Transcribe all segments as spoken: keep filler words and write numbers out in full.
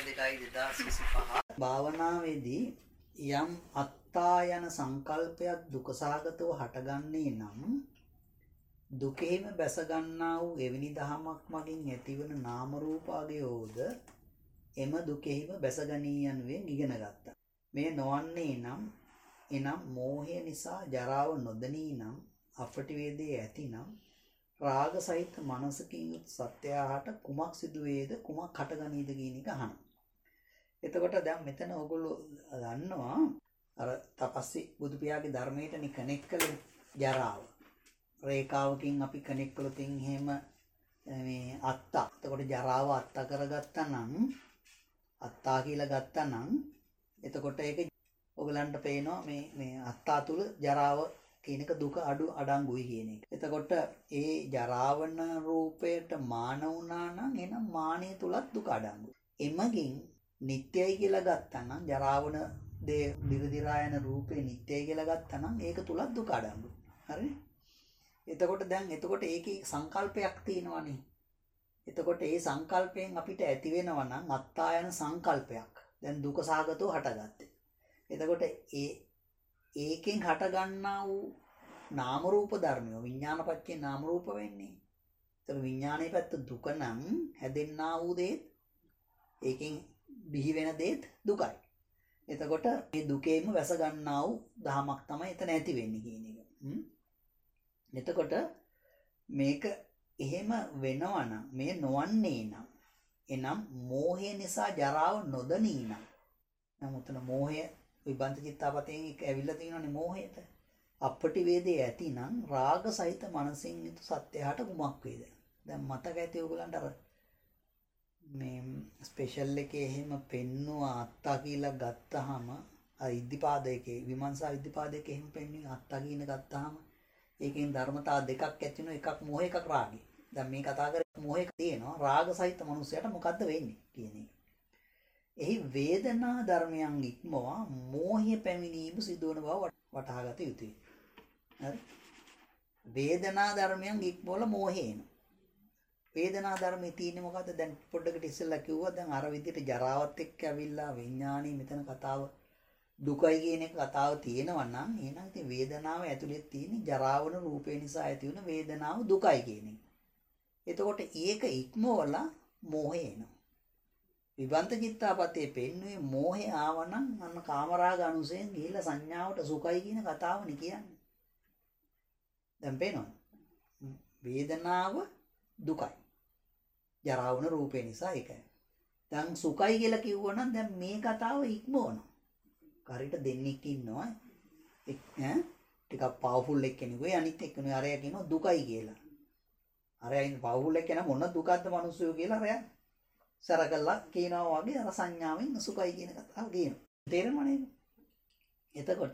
දෙකයි දෙදහස් විසිපහ භාවනාවේදී යම් අත්තා යන සංකල්පයක් දුකසහගතව හටගන්නේ නම් දුකේම බැසගන්නා වූ එවැනි දහමක් මගින් ඇතිවන නාම රූපාගයෝද එම දුකේම බැසගනී යනුවෙන් ඉගෙන ගත්තා. මේ නොවන්නේ නම් එනම් මෝහය නිසා ජරාව නොදනී නම් අපට වේදේ ඇතිනම් රාග සහිත මනසකින් යුත් සත්‍යයට කුමක් සිදු වේද කුමක් හටගනීද කියන එක අහනවා. එතකොට දැන් මෙතන ඔයගොල්ලෝ දන්නවා අර තපස්සි බුදු පියාගේ ධර්මයට කනෙක්ට් කළ ජරාව. රේඛාවකින් අපි කනෙක්ට් කළොත් එහෙම මේ අත්තා. එතකොට ජරාව අත්තා කරගත්තා නම් අත්තා කියලා ගත්තා නම් එතකොට ඒක ඔයගලන්ට පේනවා මේ මේ අත්තා තුල ජරාව කියන එක දුක අඩු අඩංගුයි කියන එක. එතකොට ඒ ජරාවන රූපයට මාන වුණා නම් එහෙනම් මානිය තුලත් දුක අඩංගුයි. එමගින් නිට්ටයයි කියලා ගත්තා නම් ජරාවන දේ දිගදිරා යන රූපේ නිට්ටයයි කියලා ගත්තා නම් ඒක තුලත් දුක අඩංගුයි. හරිනේ? එතකොට දැන් එතකොට ඒකේ සංකල්පයක් තියෙනවනේ. එතකොට ඒ සංකල්පයෙන් අපිට ඇති වෙනවා නම් අත්තා යන සංකල්පයක්. දැන් දුක සාගතව හටගත්තේ. එතකොට ඒ ඒකෙන් හටගන්නා වූ නාම රූප ධර්මය විඥානපච්චේ නාම රූප වෙන්නේ. ඒතර විඥානයේ පැත්ත දුක නම් හැදෙන්නා වූ දේත් ඒකෙන් බිහි වෙන දේත් දුකයි. එතකොට මේ දුකේම වැස ගන්නා වූ දහමක් තමයි එතන ඇති වෙන්නේ කියන එක. එතකොට මේක එහෙම වෙනවා නම් මේ නොවන්නේ නම් එනම් මෝහය නිසා ජරාව නොදනී නම් නමුත් මෝහය විබන්ත චිත්තාපතෙන් එක ඇවිල්ලා තියෙනනේ මෝහයට. අපටි වේදේ ඇතිනම් රාග සහිත මනසින් යුතු සත්‍යයට කුමක් වේද? දැන් මතක ඇති ඔයගලන්ට අර මේ ස්පෙෂල් එකේ එහෙම පෙන්නුවා අත්තා කියලා ගත්තාම අර ඉද්ධිපාදයේ විමර්ශා ඉද්ධිපාදයේ එහෙම පෙන්වන්නේ අත්තා කියන ගත්තාම ඒකෙන් ධර්මතා දෙකක් ඇති වෙනවා. එකක් මෝහය එකක් රාගය. දැන් මේ කතා කරේ මෝහයක තියෙනවා රාග සහිත මනුස්සයට මොකද්ද වෙන්නේ කියන එක. එහි වේදනා ධර්මයන් ඉක්මවා මෝහය පැමිණීම සිදුවන බව වටහා ගත යුතුයි. හරි? වේදනා ධර්මයන් ඉක්මවල මෝහය එනවා. වේදනා ධර්මයේ තියෙන්නේ මොකද්ද? දැන් පොඩ්ඩකට ඉස්සෙල්ලා කිව්වා දැන් අර විදිහට ජරාවත් එක්ක ඇවිල්ලා විඥානයේ මෙතන කතාව දුකයි කියන එක කතාව තියෙනවා නම් එහෙනම් ඉතින් වේදනාව ඇතුලේ තියෙන ජරාවන රූපේ නිසා ඇති වෙන වේදනාව දුකයි කියන එක. එතකොට ඒක ඉක්මවලා මෝහය එනවා. විබන්ත චිත්තාපතේ පෙන්වුවේ මෝහය ආවනම් අන්න කාමරාග අනුසයෙන් ගිහිල්ලා සංඥාවට සුඛයි කියන කතාවනේ කියන්නේ. දැන් පේනවද? වේදනාව දුකයි. ජරාවන රූපේ නිසා ඒකයි. දැන් සුඛයි කියලා කිව්වනම් දැන් මේ කතාව ඉක්මවනවා. කාරිට දෙන්නෙක් ඉන්නවා. එක් ඈ ටිකක් පවර්ෆුල් එක්කෙනෙකුයි අනිත් එක්කෙනෙකුයි අරයා කියනවා දුකයි කියලා. අරයා ඉන්න පවර්ෆුල් එක්කෙනා මොන දුකක්ද මිනිස්සුયો කියලා අරයා සරකලා කියනවා වගේ අර සංඥාවෙන් සුඛයි කියන කතාව කියනවා. තේරෙනව නේද? එතකොට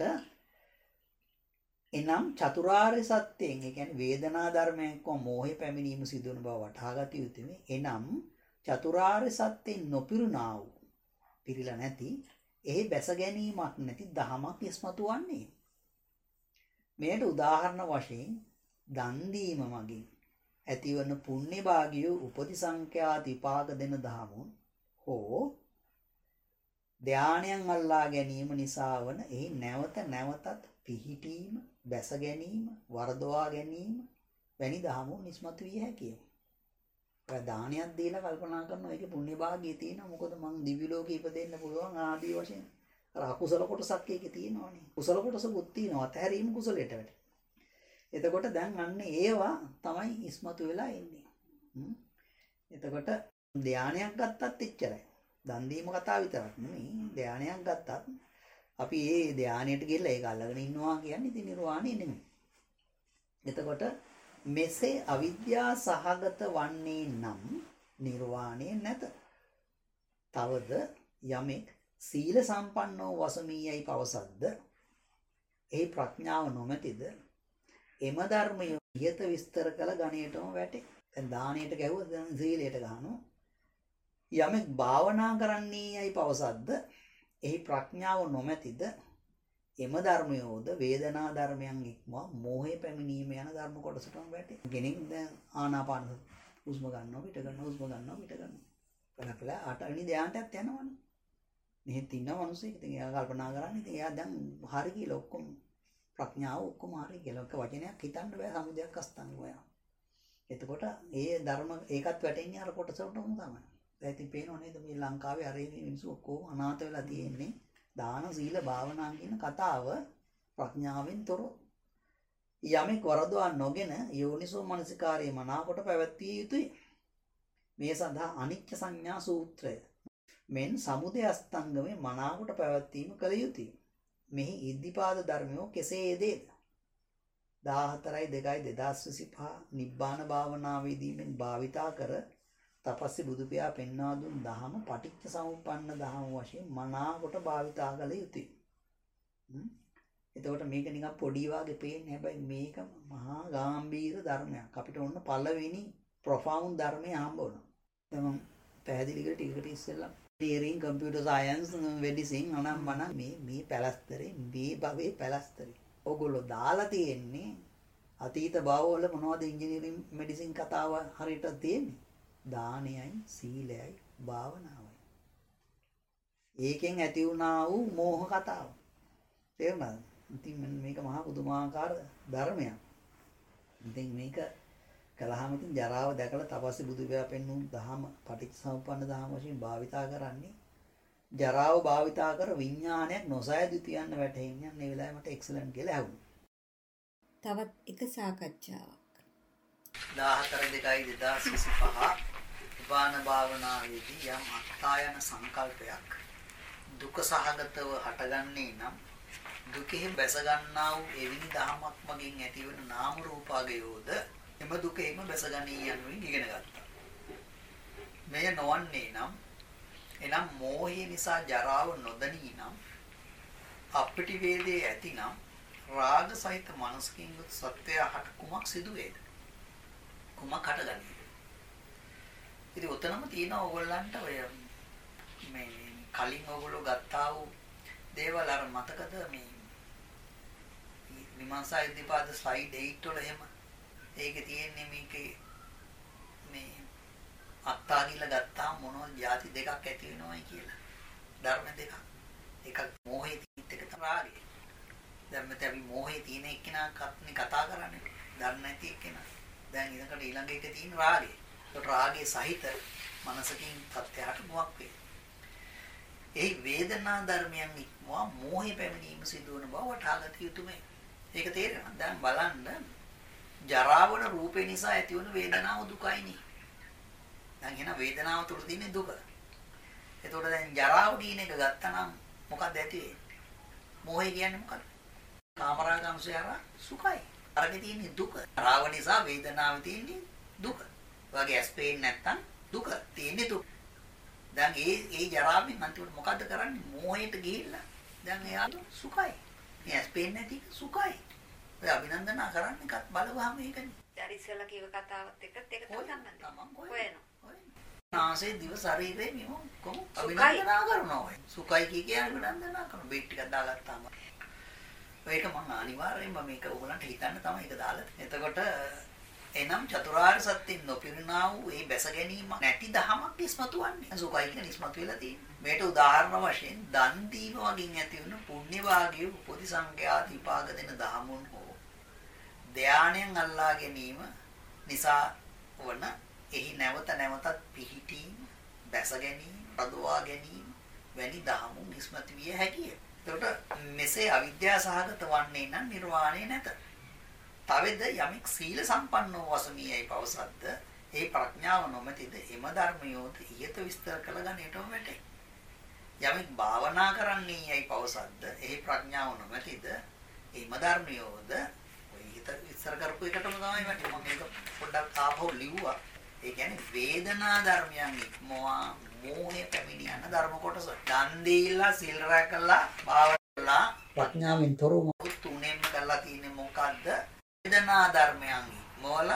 එනම් චතුරාර්ය සත්‍යයෙන් ඒ කියන්නේ වේදනා ධර්මයෙන් කො මෝහය පැමිණීම සිදුවන බව වටහා ගත යුතුයි. එනම් චතුරාර්ය සත්‍යයෙන් නොපිරුණා වූ පිළිලා නැති එහි බැස ගැනීමක් නැති දහමක් ඉස්මතු වන්නේ. මේකට උදාහරණ වශයෙන් දන් දීම මගින් ඇතිවන පුණ්‍ය භාගිය උපති සංඛ්‍යාත විපාක දෙන දහමුන් හෝ ධානයන් අල්ලා ගැනීම නිසා වන එහි නැවත නැවතත් පිහිටීම බැස ගැනීම වර්ධවා ගැනීම වැනි දහමුන් ඉස්මතු විය හැකිය. ප්‍රදානයක් දීලා කල්පනා කරනවා ඒකේ පුණ්‍ය භාගිය තියෙනවා මොකද මං දිව්‍ය ලෝකෙ ඉපදෙන්න පුළුවන් ආදී වශයෙන් අර අකුසල කොටසක් ඒකේ තියෙනවානේ. කුසල කොටසකුත් තියෙනවා අතහැරීම කුසලයට වැටෙනවා. එතකොට දැන් අන්න ඒවා තමයි ඉස්මතු වෙලා ඉන්නේ. එතකොට ධානයක් ගත්තත් එච්චරයි. දන් දීම කතාව විතරක් නෙමෙයි. ධානයක් ගත්තත් අපි ඒ ධානයට ගිහලා ඒක අල්ලගෙන ඉන්නවා කියන්නේ ඉතින් නිර්වාණය නෙමෙයි. එතකොට මෙසේ අවිද්‍යා සහගත වන්නේ නම් නිර්වාණය නැත. තවද යමෙක් සීල සම්පන්නව වසමීයයි පවසද්ද එහි ප්‍රඥාව නොමැතිද එම ධර්මය ඉහත විස්තර කළ ගණයටම වැටේ. දැන් දාණයට ගැහුවොත් දැන් සීලයට ගහනවා. යමෙක් භාවනා කරන්නේයයි පවසද්ද එහි ප්‍රඥාව නොමැතිද එම ධර්මයෝද වේදනා ධර්මයන් ඉක්මවා මෝහය පැමිණීම යන ධර්ම කොටසටම වැටේ. කෙනෙක් දැන් ආනාපාන හුස්ම ගන්නවා පිට ගන්නවා හුස්ම ගන්නවා පිට ගන්නවා. කළා අටවෙනි ධ්‍යානටත් යනවනේ. මෙහෙත් ඉන්න මිනිස්සෙක් ඉතින් එයා කල්පනා කරන්නේ ඉතින් එයා දැන් හරි කියලා ඔක්කොම ප්‍රඥාව ඔක්කොම හරි කියලා. ඔක වචනයක් හිතන්න බෑ සමුදයක් අස්තංග ඔයා. එතකොට ඒ ධර්ම ඒකත් වැටෙන්නේ අර කොටසටම තමයි. දැන් ඉතින් පේනව නේද මේ ලංකාවේ අර මිනිස්සු ඔක්කොම අනාථ වෙලා තියෙන්නේ දාන සීල භාවනා කියන කතාව ප්‍රඥාවෙන් තොරව. යමෙක් වරදවා නොගෙන යෝනිසෝ මනසිකාරයේ මනාකොට පැවැත්විය යුතුයි. මේ සඳහා අනිච්ච සංඥා සූත්‍රය මෙන් සමුදය අස්තංගමේ මනාකොට පැවැත්වීම කළ යුතුයි. මෙහි ඉද්ධිපාද ධර්මයෝ කෙසේදේද? දාහතරයි දෙකයි දෙදහස් විසිපහ නිබ්බාන භාවනාවේදීමෙන් භාවිතා කර තපස්සේ බුදුපියා පෙන්වා දුන් දහම පටිච්ච සමුප්පන්න දහම වශයෙන් මනාකොට භාවිතා කළ යුතුයි. එතකොට මේක නිකන් පොඩි වගේ පේන්නේ. හැබැයි මේක මහා ගැඹීර ධර්මයක්. අපිට ඔන්න පළවෙනි ප්‍රොෆවුන්ඩ් ධර්මය හම්බ වුණා. දැන් පැහැදිලි කර ටිකට ඉස්සෙල්ලා engineering computer science medicine අනම් මනම් මේ මේ පැලස්තරේ මේ භවයේ පැලස්තරේ. ඕගොල්ලෝ දාලා තියෙන්නේ අතීත භවවල මොනවද engineering medicine කතාව හරියට තියෙන්නේ? දානයයි සීලයයි භාවනාවයි. ඒකෙන් ඇති වුණා වූ මෝහ කතාව. තේරුණාද? ඉතින් මේක මහා පුදුමාකාර ධර්මයක්. ඉතින් මේක කලහම ඉතින් ජරාව දැකලා තපස්සේ බුදුපියා පෙන්වුම් දහම පටිච්චසමුප්පන්න දහම වශයෙන් භාවිතා කරන්නේ ජරාව භාවිතා කර විඥානයක් නොසෑදු තියන්න වැටෙන්නේ. අන්න ඒ වෙලාවේ මට එක්සලන්ට් කියලා ඇහුණා. තවත් එක සාකච්ඡාවක්. දාහතර දෙකයි දෙදහස් විසිපහ උපාන භාවනාවේදී යම් අත්තායන සංකල්පයක් දුක සහගතව හටගන්නේ නම් දුකෙහි බැස ගන්නා වූ එවිනි දහමක් මගින් ඇතිවන නාම රූපාගයෝද එම දුකෙහිම බැසගනී යනුවෙන් ඉගෙන ගත්තා. මෙය නොවන්නේ නම් එනම් මෝහය නිසා ජරාව නොදනී නම් අපිටි වේදේ ඇතිනම් රාග සහිත මනසකින් යුත් සත්‍යය හට කුමක් සිදු වේද? කුමක් හටගනීද? ඉතින් උතනම තියෙන ඕගොල්ලන්ට ඔය මේ කලින් ඕගොල්ලෝ ගත්තා වූ දේවල් අර මතකද මේ විමර්ශා ඉදිපාද ස්ලයිඩ් එයිට් වල එහෙම ඒකේ තියෙන්නේ මේකේ මේ අත්තා කියලා ගත්තාම මොනවද ಜಾති දෙකක් ඇති වෙනවයි කියලා. ධර්ම දෙකක්. එකක් මෝහේ තියෙන එක තමයි රාගය. දැන් මෙතන අපි මෝහේ තියෙන එක්කෙනා කත්නි කතා කරන්නේ. ධර්ම නැති එක්කෙනා. දැන් ඊළඟට ඊළඟ එකේ තියෙන රාගය. ඒකට රාගයේ සහිත මනසකින් තත්ත්වයට මොකක් වේ? ඒ වේදනා ධර්මයන් ඉක්මවා මෝහේ පැමිණීම සිදුවන බව වටහාගත යුතුමයි. ඒක තේරෙනවද? දැන් බලන්න ජරාවන රූපේ නිසා ඇතිවන වේදනාව දුකයිනේ. දැන් එන වේදනාව තුළ තියෙන දුක. එතකොට දැන් ජරාව කියන එක ගත්තනම් මොකක්ද ඇති වෙන්නේ? මෝහය කියන්නේ මොකක්ද? කාමරාගංශයර සුඛයි. අරගෙන තියෙන්නේ දුක. ජරාව නිසා වේදනාව තියෙන්නේ දුක. වගේ ඇස්පේන් නැත්තම් දුක තියෙන්නේ දුක. දැන් ඒ ඒ ජරාවෙන් අන්තිමට මොකද්ද කරන්නේ? මෝහයට ගිහිල්ලා දැන් එයාට සුඛයි. මේ ඇස්පේන් නැති සුඛයි. ඔය අභිනන්දනා කරන්න එකත් බලවහම ඒකනේ. ඊට ඉස්සෙල්ලා කියව කතාවත් එක්කත් ඒක තමයි සම්බන්ධයි. හොයනවා. නාසයේ දිව ශරීරේ නියම කොහොම අභිනන්දනා කරනවා. සුඛයි කිය කිය අභිනන්දනා කරනවා. බේට් ටිකක් දාගත්තාම. ඒක මම අනිවාර්යෙන්ම මේක ඔයගලන්ට හිතන්න තමයි ඒක දාලා. එතකොට එනම් චතුරාර්ය සත්‍යෙන් නොපිරිනා වූ ඒ බැස ගැනීම නැති දහමක් ඉස්මතු වන්නේ. සුඛයි කියන ඉස්මතු වෙලා තියෙනවා. මේට උදාහරණ වශයෙන් දන් දීම වගේ ඇති වෙන පුණ්‍ය වාග්ය උපදි සංඛ්‍යා දීපාග දෙන දහමුන් හෝ ධානයෙන් අල්ලා ගැනීම නිසා වන එහි නැවත නැවතත් පිහිටීම බැස ගැනීම රදවා ගැනීම වැනි දහමුන් ඉස්මතු විය හැකිය. ඒකට මෙසේ අවිද්‍යාව සහගත වන්නේ නම් නිර්වාණය නැත. තවෙද යමෙක් සීල සම්පන්නව වසමියයි පවසද්ද ඒ ප්‍රඥාව නොමැතිද එම ධර්මයෝද ඊයත විස්තර කළ ගන්නටම වැටේ. යමෙක් භාවනා කරන්නේ යයි පවසද්ද ඒ ප්‍රඥාව නොමැතිද එම ධර්මයෝද ඔය ඊයත විස්තර කරපු එකටම තමයි වැටේ. මම මේක පොඩ්ඩක් ආපහු ලිව්වා. ඒ කියන්නේ වේදනා ධර්මයන් ඉක්මවා මෝහය පැමිණ යන ධර්ම කොටස. දන් දීලා සිල් රැකලා භාවනා ප්‍රඥාවෙන් තොරව තුනෙන්ම කරලා තියෙන්නේ මොකද්ද? වේදනා ධර්මයන් මොල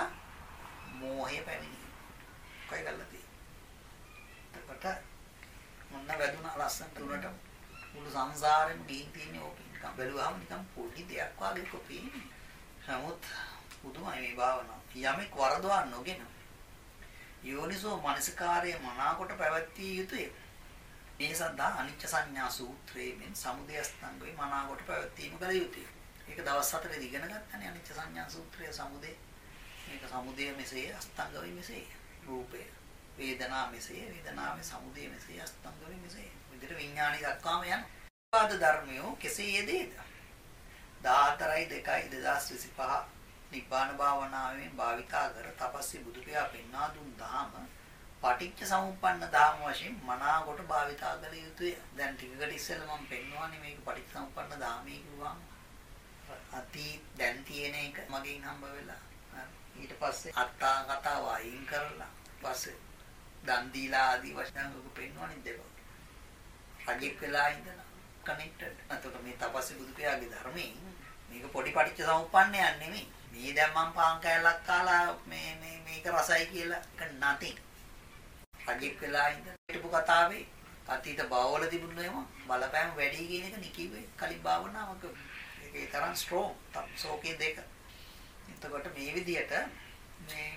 මෝහය පැමිණි. කොයි ගල්ලා තියෙන්නේ? එතකොට මොන වැදුනා ලස්සන තුනට මුළු සංසාරෙම ගිහින් තියෙන්නේ ඕක නිකන් බැලුවාම නිකන් පොඩි දෙයක් වගේ කොපින්නේ. නමුත් පුදුමයි මේ භාවනාව. යමෙක් වරදවා නොගෙන යෝනිසෝ මනසිකාරයේ මනාකොට පැවැත්විය යුතුය. මේ සඳහා අනිච්ච සංඥා සූත්‍රයේ මෙන් සමුදය අස්තංගවේ මනාකොට පැවැත්වීම කළ යුතුය. ඒක දවස් හතරේ ඉගෙන ගන්නනේ අනිච්ච සංඥා සූත්‍රයේ සමුදය. මේක සමුදය මෙසේ අස්තංගවේ මෙසේ. රූපය වේදනා මෙසේ වේදනාවේ සමුදය මෙසේ අස්තංගවේ මෙසේ. විදිහට විඥාණි දක්වාම යන පාද ධර්මයෝ කෙසේ යෙදේද? දාතරයි දෙකයි දෙදාස් විසිපහ නිබ්බාන භාවනාවෙන් භාවිතා කර තපස්සී බුදු පියා පෙන්වා දුන් දහම පටිච්ච සමුප්පන්න දහම වශයෙන් මනාකොට භාවිතා කළ යුතුය. දැන් ටිකකට ඉස්සෙල්ලා මම පෙන්වන්නේ මේක පටිච්ච සමුප්පන්න දහමේ කිව්වම අති දැන් තියෙන එක මගෙන් හම්බ වෙලා ඊට පස්සේ අත්තා කතාව අයින් කරලා පස්සේ දන් දීලා ආදී වචන ඔක පෙන්වන්නේ දෙක. රජෙක් වෙලා ඉඳලා කනෙක්ටඩ්. අතට මේ තපස්සී බුදු පියාගේ ධර්මයෙන් මේක පොඩි පටිච්ච සමුප්පන්නයක් නෙමෙයි. මේ දැන් මම පාන් කෑල්ලක් කාලා මේ මේ මේක රසයි කියලා ඒක නැති. රජෙක් වෙලා ඉඳලා හිටපු කතාවේ අතීත භවවල තිබුණේම බලපෑම වැඩි කියන එක නිකිව්වේ කලින් භාවනාවක. ඒකේ තරම් ස්ට්‍රෝං සෝකේ දෙක. එතකොට මේ විදිහට මේ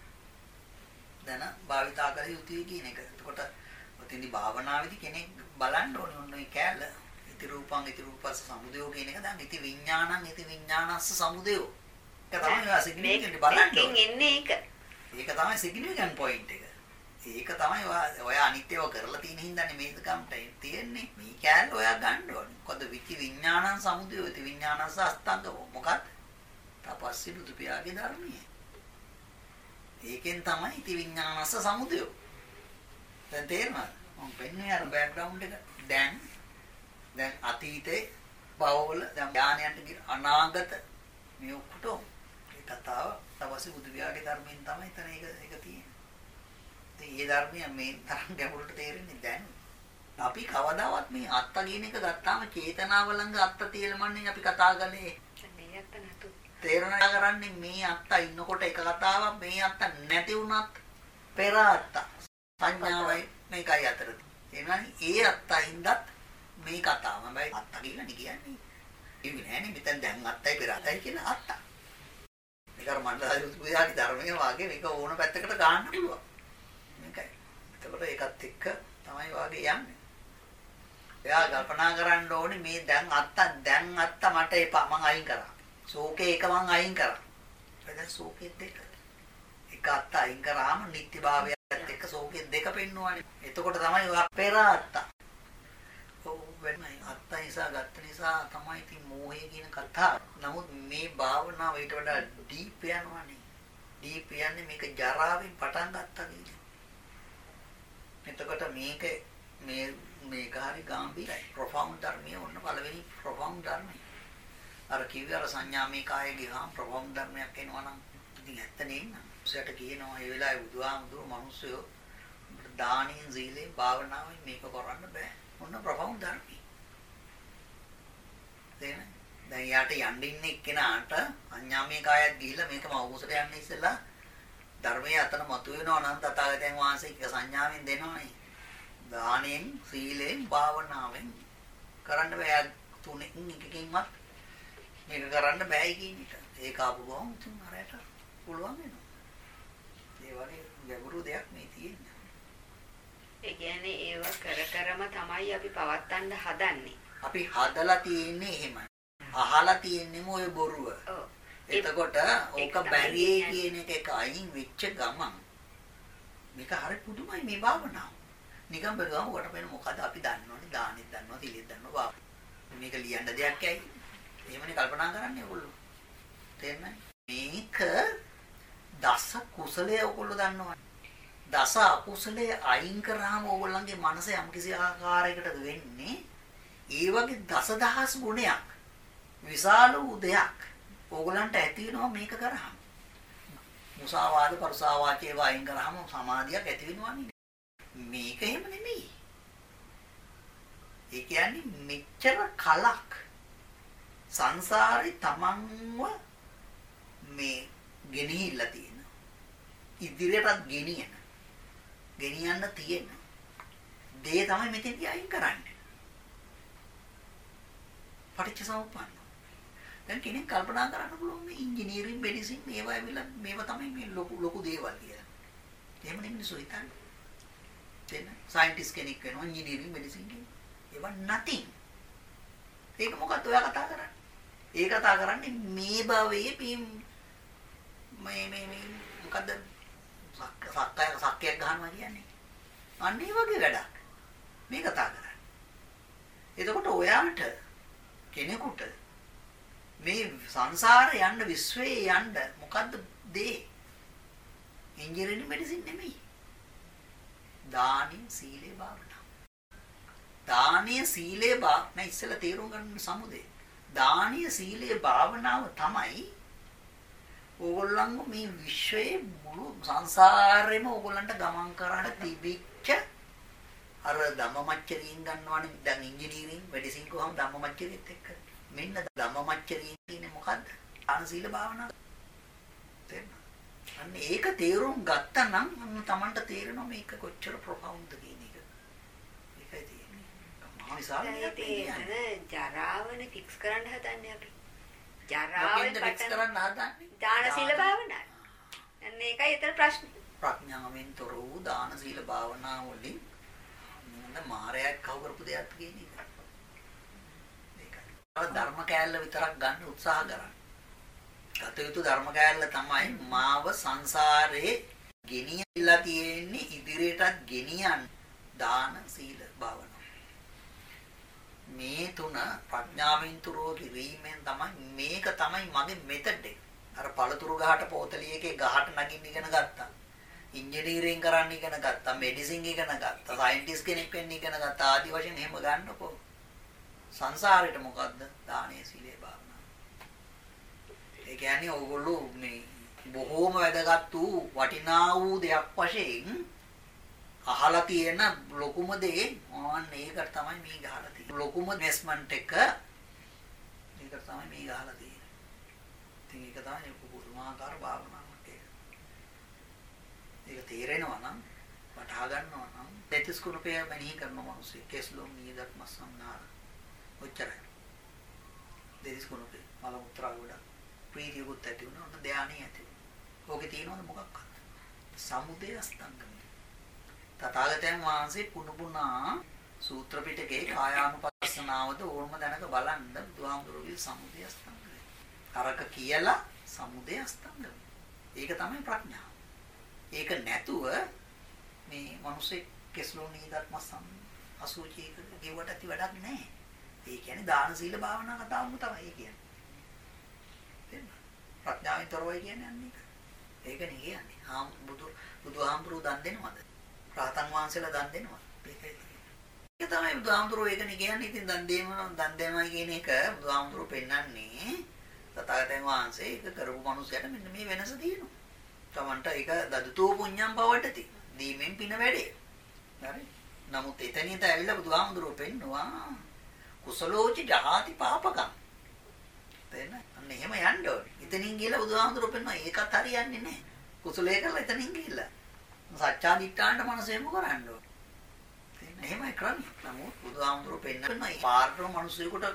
දැන භාවිතා කර යුතුයි කියන එක. එතකොට ඔතෙන්දි භාවනාවේදී කෙනෙක් බලන්න ඕනේ ඔන්න ඔය කෑල්ල. ඉති රූපං ඉති රූපස්ස සමුදයෝ කියන එක දැන් ඉති විඥානං ඉති විඥානස්ස සමුදයෝ. ඒක තමයි සිග්නිෆිකන්ට් බලන්න ඕනේ. එන්නේ ඒක. ඒක තමයි සිග්නිෆිකන්ට් පොයින්ට් එක. ඒක තමයි ඔය අනිත්‍යව කරලා තියෙන හින්දානේ මේක කම්ට තියෙන්නේ. මේ කෑල්ල ඔයා ගන්න ඕනේ. මොකද විචි විඥානං සමුදයෝ ඉති විඥානස්ස අස්තංගෝ. මොකක්ද? තපස්සී බුදු පියාගේ ධර්මයේ. ඒකෙන් තමයි ඉති විඥානස්ස සමුදයෝ. දැන් තේරෙනවද? මම පෙන්නේ අර බෑග්ග්‍රවුන්ඩ් එක. දැන් දැන් අතීතේ බවවල දැන් ඥානයන්ට අනාගත මේ ඔක්කොටම ඒ කතාව තවසේ බුදු විහාරයේ ධර්මයෙන් තමයි එතන ඒක ඒක තියෙන්නේ. ඉතින් මේ ධර්මය මේ තරම් ගැඹුරට තේරෙන්නේ දැන්. අපි කවදාවත් මේ අත්ත කියන එක ගත්තාම චේතනාව ළඟ අත්ත තියලමන්නේ අපි කතා කරන්නේ. මේ අත්ත නතු. තේරුණා කරන්නේ මේ අත්ත ඉන්නකොට එක කතාවක් මේ අත්ත නැති වුණත් පෙර අත්ත සංඥාවයි මේකයි අතර තියෙනවා. ඒ අත්තින්දත් මේ කතාව මමයි අත්ත කියලා නේ කියන්නේ. ඒ නෑනේ මෙතන දැන් අත්තයි පෙර අත්තයි කියලා අත්ත. මේක අර මණ්ඩලය උතුයාගේ ධර්මයේ වාගේ මේක ඕන පැත්තකට ගන්න පුළුවන්. මේකයි. එතකොට ඒකත් එක්ක තමයි වාගේ යන්නේ. එයා කල්පනා කරන්න ඕනේ මේ දැන් අත්ත දැන් අත්ත මට එපා මං අයින් කරා. ශෝකේ එක මං අයින් කරා. දැන් ශෝකෙත් දෙක. එක අත්ත අයින් කරාම නිත්‍යභාවයත් එක්ක ශෝකෙත් දෙක පෙන්වන්නේ. එතකොට තමයි ඔය පෙර අත්ත. ඔව් වෙන්නේ අත්ත නිසා ගත්ත නිසා තමයි ඉතින් මෝහය කියන කතාව. නමුත් මේ භාවනාව ඊට වඩා ඩීප් යනවානේ. ඩීප් යන්නේ මේක ජරාවෙන් පටන් ගත්තා කියන්නේ. එතකොට මේක මේ මේක හරි ගැඹිරයි. ප්‍රොෆවුන්ඩ් ධර්මයේ ඔන්න පළවෙනි ප්‍රොෆවුන්ඩ් ධර්මය. අර කිව්වේ අර සංඥා මේ කායේ ගියාම ප්‍රොෆවුන්ඩ් ධර්මයක් එනවා නම් ඉතින් ඇත්ත නෙන්න. උසයට කියනවා ඒ වෙලාවේ බුදුහාමුදුරුවෝ මිනිස්සුયો දානින් සීලේ භාවනාවෙන් මේක කරන්න බෑ. ඔන්න ප්‍රොෆවුන්ඩ් ධර්මයි. තේරෙනවද? දැන් යාට යන්න ඉන්න එක්කෙනාට අඤ්ඤාමේ කායත් ගිහිල්ලා මේක මවුසට යන්න ඉස්සෙල්ලා ධර්මයේ අතන මතුවෙනවා නම් තථාගතයන් වහන්සේ එක සංඥාවෙන් දෙනවනේ. දානෙන් සීලෙන් භාවනාවෙන් කරන්න බෑ. තුනෙන් එකකින්වත් මේක කරන්න බෑයි කියන එක. ඒක ආපු ගමන් තුන් හරයට පුළුවන් වෙනවා. ඒ වගේ ගැඹුරු දෙයක් මේ තියෙන්නේ. ඒ කියන්නේ ඒව කර කරම තමයි අපි පවත්තන්න හදන්නේ. අපි හදලා තියෙන්නේ එහෙමයි. අහලා තියෙන්නේම ඔය බොරුව. ඔව්. එතකොට ඕක බැරියේ කියන එක එක අයින් වෙච්ච ගමන් මේක හරි පුදුමයි මේ භාවනාව. නිකන් බලුවම කොට වෙන මොකද අපි දන්නවනේ දානෙත් දන්නවා තිලෙත් දන්නවා. මේක ලියන්න දෙයක් ඇයි? එහෙමනේ කල්පනා කරන්නේ ඔයගොල්ලෝ. තේරෙනවද? මේක දස කුසලයේ ඔයගොල්ලෝ දන්නවා. දස අකුසලයේ අයින් කරාම ඕගොල්ලන්ගේ මනස යම්කිසි ආකාරයකට වෙන්නේ ඒ වගේ දසදහස් ගුණයක් විශාල වූ දෙයක් ඕගොල්ලන්ට ඇති වෙනවා මේක කරාම. මුසාවාද පරුසාවාචේ වයින් කරාම සමාධියක් ඇති වෙනවනේ. මේක එහෙම නෙමෙයි. ඒ කියන්නේ මෙච්චර කලක් සංසාරේ තමන්ව මේ ගෙනිහිල්ලා තියෙන ඉදිරියටත් ගෙනියන ගෙනියන්න තියෙන දේ තමයි මෙතෙන්දී අයින් කරන්නේ. පටිච්චසමුප්පන්න. දැන් කෙනෙක් කල්පනා කරන්න පුළුවන් මේ ඉංජිනේරින් මෙඩිසින් මේවා ඇවිල්ලා මේවා තමයි මේ ලොකු ලොකු දේවල් කියලා. එහෙම මිනිස්සු හිතන්නේ. තේන සයන්ටිස්ට් කෙනෙක් වෙනවා ඉංජිනේරින් මෙඩිසින් කියන. ඒව nothing. ඒක මොකක්ද ඔයා කතා කරන්නේ? ඒ කතා කරන්නේ මේ භවයේ මේ මේ මේ මොකද්ද සක්කය සක්කයක් ගහනවා කියන්නේ. අන්න ඒ වගේ වැඩක්. මේ කතා කරන්නේ. එතකොට ඔයාට කෙනෙකුට මේ සංසාරේ යන්න විශ්වයේ යන්න මොකද්ද දේ? ඉංජිනේරින් මෙඩිසින් නෙමෙයි. දානි සීලේ භාවනාව. දානීය සීලේ භාවනාව ඉස්සෙල්ලා තේරුම් ගන්න සමුදේ. දානීය සීලේ භාවනාව තමයි ඕගොල්ලන්ගේ මේ විශ්වයේ මුළු සංසාරෙම ඕගොල්ලන්ට ගමන් කරන්න තිබිච්ච අර ධම්මමච්චරියෙන් ගන්නවනේ දැන් ඉංජිනේරින් මෙඩිසින් කොහොම ධම්මමච්චරියත් එක්ක මෙන්න ධම්මමච්චරියෙන් කියන්නේ මොකද්ද? දාන සීල භාවනාව. තේරෙනවද? අන්න ඒක තේරුම් ගත්තා නම් අන්න Tamanට තේරෙනවා මේක කොච්චර ප්‍රොෆවුන්ඩ්ද කියන එක. ඒකයි තියෙන්නේ. මහා විශාල දෙයක්. ජරාවනේ ෆික්ස් කරන්න හදන්නේ අපි. ජරාවෙන් ෆික්ස් කරන්න හදන්නේ. දාන සීල භාවනාව. අන්න ඒකයි ඊතර ප්‍රශ්නේ. ප්‍රඥාවෙන් තොර වූ දාන සීල භාවනාව වලින් මොන මායයක් කව කරපු දෙයක්ද කියන එක. මේකයි. ධර්ම කෑල්ල විතරක් ගන්න උත්සාහ කරන්න. ගත යුතු ධර්ම කෑල්ල තමයි මාව සංසාරේ ගෙනියලා තියෙන්නේ ඉදිරියටත් ගෙනියන්න දාන සීල භාවනාව. මේ තුන ප්‍රඥාවෙන් තුරෝ කිරීමෙන් තමයි මේක තමයි මගේ මෙතඩ් එක. අර පළතුරු ගහට පොතලියකේ ගහට නගින්න ඉගෙන ගත්තා. ඉංජිනේරින් කරන්න ඉගෙන ගත්තා. මෙඩිසින් ඉගෙන ගත්තා. සයන්ටිස්ට් කෙනෙක් වෙන්න ඉගෙන ගත්තා. ආදි වශයෙන් එහෙම ගන්නකො. සංසාරෙට මොකද්ද? දානේ සීලේ භාවනාව. ඒ කියන්නේ ඕගොල්ලෝ මේ බොහෝම වැදගත් වූ වටිනා වූ දෙයක් වශයෙන් අහලා තියෙන ලොකුම දේ ඕන් ඒකට තමයි මේ ගහලා තියෙන්නේ. ලොකුම ඉන්වෙස්ට්මන්ට් එක ඒකට තමයි මේ ගහලා තියෙන්නේ. ඉතින් ඒක තමයි පුදුමාකාර භාවනාවක් ඒක. ඒක තේරෙනවා නම් වටහා ගන්නවා නම් දෙතිස් කුණපේ මෙනෙහි කරන මිනිස්සු කෙස්ලොම් නියදත් මස්සන්නාර ඔච්චරයි. දෙතිස් කුණපේ මල මුත්‍රා ගොඩක් ප්‍රීතියකුත් ඇති වුණා. ඔන්න ධානය ඇති වුණා. ඕකේ තියෙනවද මොකක්ද? සමුදය අස්තංගම. තථාගතයන් වහන්සේ පුනුපුනා සූත්‍ර පිටකේ කායානුපස්සනාවද ඕනම දැනක බලන්න බුදුහාමුදුරුවෝ සමුදය අස්තංගම. අරක කියලා සමුදය අස්තංගම. ඒක තමයි ප්‍රඥාව. ඒක නැතුව මේ මිනිස්සේ කෙස්ලෝ නීදත් මස්සම් අසුචි කියවට ඇති වැඩක් නැහැ. ඒ කියන්නේ දාන සීල භාවනා කතාවම තමයි ඒ කියන්නේ. ප්‍රඥාවෙන් තොරවයි කියන්නේ අන්න ඒක. ඒකනේ කියන්නේ. ආ බුදු බුදුහාමුදුරුවෝ දන් දෙනවද? රහතන් වහන්සේලා දන් දෙනවද? ඒකයි. ඒක තමයි බුදුහාමුදුරුවෝ ඒකනේ කියන්නේ. ඉතින් දන් දෙම දන් දෙනවා කියන එක බුදුහාමුදුරුවෝ පෙන්නන්නේ තථාගතයන් වහන්සේ ඒක කරපු මිනිසයාට මෙන්න මේ වෙනස තියෙනවා. තමන්ට ඒක දදුතෝ පුඤ්ඤම් පවටති. දීමෙන් පින වැඩේ. හරි. නමුත් එතනින්ට ඇවිල්ලා බුදුහාමුදුරුවෝ පෙන්නවා කුසලෝච ජහාති පාපකම්. තේරෙනවද? අන්න එහෙම යන්න ඕනේ. එතනින් ගිහලා බුදුහාමුදුරුවෝ පෙන්නවා ඒකත් හරියන්නේ නැහැ. කුසලයේ කරලා එතනින් ගිහලා සත්‍යාදිට්ඨානට මනසෙම කරන්න ඕනේ. තේරෙනවද? එහෙමයි කරන්නේ. නමුත් බුදුහාමුදුරුවෝ පෙන්නවා මේ පාරටම මිනිස්සුෙකුට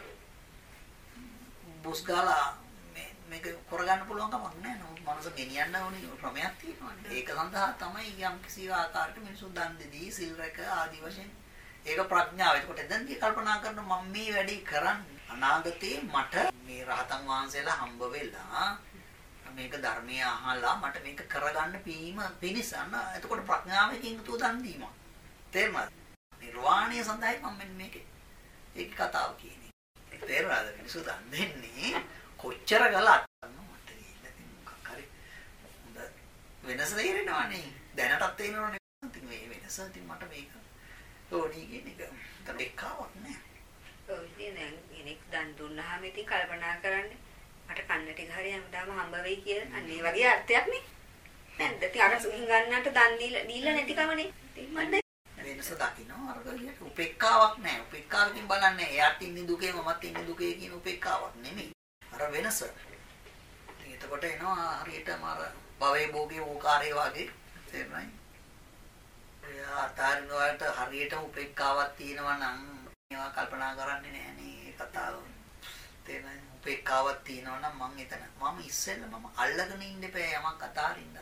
බොස් ගාලා මේ මේක කරගන්න පුළුවන් කමක් නැහැ. නමුත් මනස ගෙනියන්න ඕනේ ක්‍රමයක් තියෙනවා. ඒක සඳහා තමයි යම් කිසි ආකාරයකට මිනිස්සු දන් දෙදී සිල් රැක ආදී වශයෙන් ඒක ප්‍රඥාව. ඒකට දැන් කල්පනා කරන මම මේ වැඩේ කරන්නේ අනාගතේ මට මේ රහතන් වහන්සේලා හම්බ වෙලා මේක ධර්මයේ අහලා මට මේක කරගන්න පීම පිණිස අන්න එතකොට ප්‍රඥාවකින් යුතුව දන් දීම. තේරුණාද? නිර්වාණය සඳහායි මම මෙන්න මේකේ ඒක කතාව කියන්නේ. තේරුණාද? මිනිස්සු දන් දෙන්නේ කොච්චර ගලත් මට මොකක් හරි වෙනස තේරෙනවනේ. දැනටත් තේරෙනවනේ. ඉතින් මේ වෙනස ඉතින් මට මේක ඕනි කියන එක දෙකවක් නෑ. ඔව් ඉතින් දැන් කෙනෙක් දන් දුන්නාම ඉතින් කල්පනා කරන්නේ මට කන්න ටික හරි හැමදාම හම්බ වෙයි කියලා. අන්න ඒ වගේ අර්ථයක් නේ. නැද්ද? ඉතින් අර සුඛින් ගන්නට දන් දීලා දීලා නැතිකමනේ. ඉතින් මම වෙනස දකින්න අර කලියට උපේක්ඛාවක් නෑ. උපේක්ඛාවකින් බලන්නේ එයාත් ඉන්නේ දුකේ මමත් ඉන්නේ දුකේ කියන උපේක්ඛාවක් නෙමෙයි. අර වෙනස. ඉතින් එතකොට එනවා හරියටම අර භවයේ භෝගේ ඕකාරයේ වගේ තේරුණායි. එයා අතාරින වලට හරියටම උපේක්ඛාවක් තියෙනවා නම් මේවා කල්පනා කරන්නේ නෑනේ කතාව. තේරෙනවද? උපේක්ඛාවක් තියෙනවා නම් මං එතන මම ඉස්සෙල්ලා මම අල්ලගෙන ඉන්න එපා යමක් අතාරින්න. අතර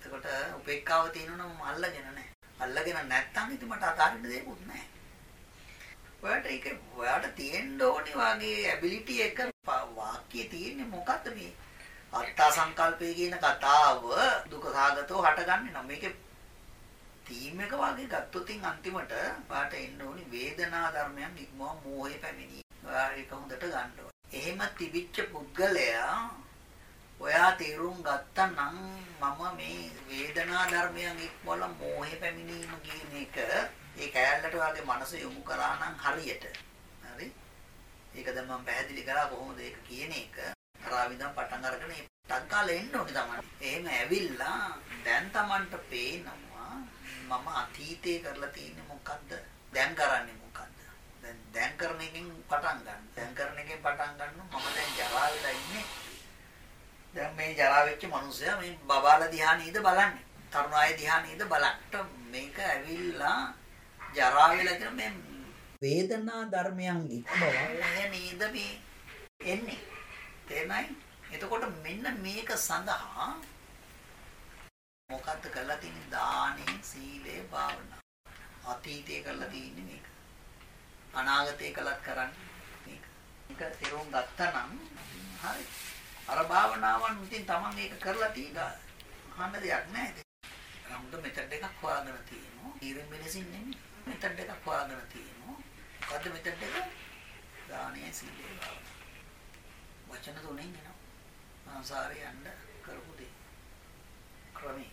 එතකොට උපේක්ඛාව තියෙනවා නම් අල්ලගෙන නැහැ. අල්ලගෙන නැත්තම් ඉතින් මට අතාරින්න දෙයක්වත් නැහැ. ඔයාට ඒක ඔයාට තියෙන්න ඕනේ වගේ ඇබිලිටි එක වාක්‍යයේ තියෙන්නේ මොකද්ද මේ? අත්තා සංකල්පය කියන කතාව දුක සාගතව හටගන්නේ නම් මේකේ තීම් එක වගේ ගත්තොත් අන්තිමට ඔයාට එන්න ඕනේ වේදනා ධර්මයන් ඉක්මවා මෝහය පැමිණි. ඔයා ඒක හොඳට ගන්න ඕනේ. එහෙම තිබිච්ච පුද්ගලයා ඔයා තේරුම් ගත්තා නම් මම මේ වේදනා ධර්මයන් ඉක්මවල මෝහය පැමිණීම කියන එක ඒ කැලලට වාගේ මනස යොමු කරා නම් හරියට. හරි? ඒක දැන් මම පැහැදිලි කරා කොහොමද ඒක කියන එක. කරාවින්දන් පටන් අරගෙන ඒ ටක්කාලේ එන්න ඕනේ තමයි. එහෙම ඇවිල්ලා දැන් Tamanට පේනවා මම අතීතේ කරලා තියෙන්නේ මොකද්ද? දැන් කරන්නේ මොකද්ද? දැන් දැන් කරන එකෙන් පටන් ගන්න. දැන් කරන එකෙන් පටන් ගන්න මම දැන් ජරා වෙලා ඉන්නේ. දැන් මේ ජරා වෙච්ච මිනිස්සයා මේ බබාලා දිහා නේද බලන්නේ. තරුණ අය දිහා නේද බලන්න. මේක ඇවිල්ලා ජරා වෙලා කියන මේ වේදනා ධර්මයන් ඉක්මවලා නේද මේ එන්නේ. තේරෙනයි? එතකොට මෙන්න මේක සඳහා මොකද්ද කරලා තියෙන්නේ? දානේ, සීලේ, භාවනා. අතීතයේ කරලා තියෙන්නේ මේක. අනාගතයේ කළත් කරන්නේ මේක. මේක තේරුම් ගත්තා නම් හරි. අර භාවනාවන් ඉතින් Taman ඒක කරලා තියෙනවා. අහන්න දෙයක් නැහැ. හොඳ මෙතඩ් එකක් හොයාගෙන තියෙනවා. ඊරින් මෙලෙසින් නෙමෙයි. මෙතඩ් එකක් හොයාගෙන තියෙනවා. මොකද්ද මෙතඩ් එක? දානේ, සීලේ, භාවනා. වචන තුනෙන් එනවා. සංසාරේ යන්න කරපු දේ. ක්‍රමී.